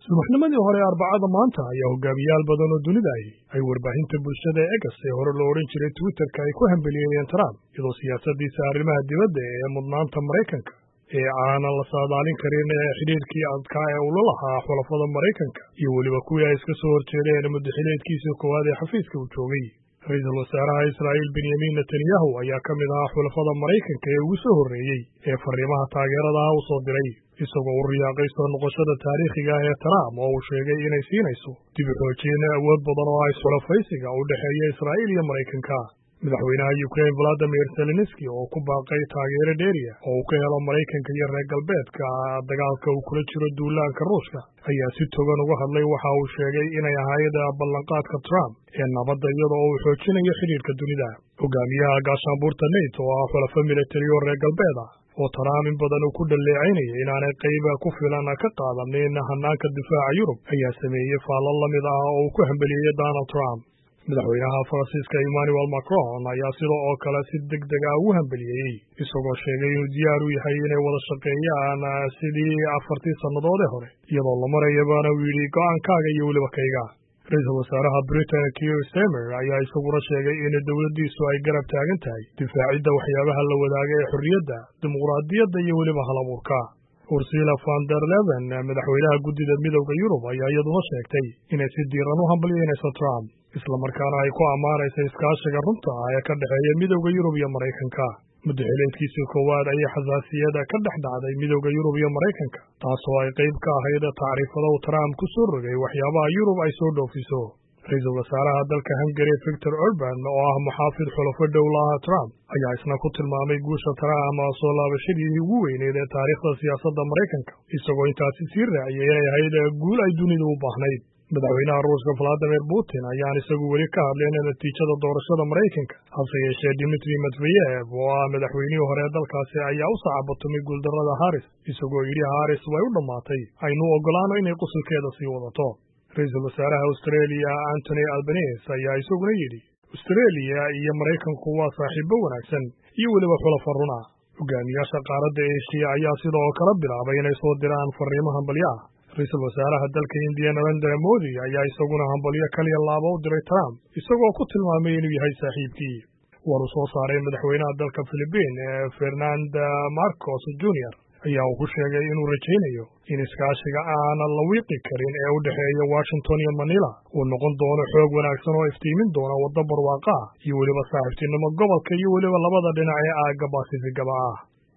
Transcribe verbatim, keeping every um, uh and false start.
subaxnimadii hore arbacada maanta ayaa hogaamiyaal badan oo dunida ahi ay warbaahinta bulshada ee X ee hore loo oran jiray Twitter-ka ay ku hambeliyeen Trump iyadoo siyaasadiisa arrimaha dibadda ee mudnaanta Mareykanka ee aanan la saadaalin karin ee xiriirkii adkaa ee uu la lahaa xulafada Mareykanka iyo weliba kuwii ay iska soo horjeedeen madaxweynaha koowaad ee xafiiska uu joogay ra'iisul wasaaraha Israa'iil Benjamin Netanyahu ayaa ka mid ahaa xulafada Mareykanka ee ugu soo horreeyay ee fariimaha taageerada u soo diray isagoo u riyaaqay soo noqoshada taariikhiga ah ee Trump oo uu sheegay inay siinayso dib u xoojin awood badan oo ay xulafaysiga u dhaxeeya Israa'iil iyo Mareykanka madaxweynaha Ukraine Volodymyr Zelensky oo ku baaqay taageero dheeriya oo uu ka helo Mareykanka iyo reer galbeedka dagaalka uu kula jiro duulaanka Ruushka ayaa si togan uga hadlay waxa uu sheegay inay ahayd ballanqaadka Trump ee nabadda iyadoo uu xoojinayo xiriirka dunida hogaamiyaha gaashaanbuurta NATO oo ah xulafo militari oo reer galbeed ah oo Trump in badan uu ku dhaleecaynayay inaanay qayb ku filan ka qaadanin hanaanka difaaca Yurub ayaa sameeyay faallo la mid ah oo uu ku hambeliyay Donald Trump madaxweynaha Faransiiska Emmanuel Macron ayaa sidoo oo kale si degdeg ah ugu hambeliyay isagoo sheegay inuu diyaar u yahay inay wada shaqeeyaan sidii afartii sannadood hore iyadoo la marayo baana uu yidhi go'aankaaga iyo weliba kayga ra'iisul wasaaraha Britain Keir Starmer ayaa isaguna sheegay in dawladdiisu ay garab taagan tahay difaacidda waxyaabaha la wadaaga ee xorriyadda dimuqraadiyadda iyo weliba hal-abuurka Ursula von der Leyen madaxweynaha guddida midowda Yurub ayaa iyaduna sheegtay inay si diiran u hambalyeynayso Trump isla markaana ay ku ammaanayso iskaashiga runta ah ee ka dhexeeya midowda Yurub iyo Mareykanka madaxweynaha koowaad ayaa xasaasiyada ka dhex dhacday midowda Yurub iyo Mareykanka taasoo ay qayb ka ahayd taariifada uu Trump ku soo rogay waxyaabaha Yurub ay soo dhoofiso ra'iisul wasaaraha dalka Hungary Viktor Orban oo ah muxaafid xulafo dowlaha Trump ayaa isna ku tilmaamay guusha Trump soo laabashadii ugu weyneed ee taariikhda siyaasadda Mareykanka isagoo intaasi sii raaciyay inay ahayd guul ay dunidu u baahnayd madaxweynaha Ruushka Vladimir Putin ayaan isagu weli ka hadlayn natiijada doorashada Mareykanka hase yeeshee Dmitry Medvedev oo ah madaxweynihii hore ee dalkaasi ayaa u saacabatumay guuldarrada Harris isagoo yidhi Harris way u dhammaatay aynu ogolaano inay qusulkeeda sii wadato ra'iisul wasaaraha Australia Anthony Albanese ayaa isaguna yidhi Australia iyo Mareykanku waa saaxiibo wanaagsan iyo weliba xulafo run ah hogaamiyaasha qaaradda Asia ayaa sidoo kale bilaabay inay soo diraan fariimo hambalyo ah ra'iisul wasaaraha dalka India Narendra Modi ayaa isaguna hambalyo kaliya laabo u diray Trump isagoo ku tilmaamay inuu yahay saaxiibkii war uu soo saaray madaxweynaha dalka Philippines Ferdinand Marcos Junior ayaa uu ku sheegay inuu rajaynayo in iskaashiga aan la wiiqi karin ee u dhaxeeya Washington iyo Manila uu noqon doono xoog wanaagsan oo iftiimin doona waddo barwaaqo ah iyo weliba saaxiibtinimo gobolka iyo weliba labada dhinac ee aagga Pacific-ga ah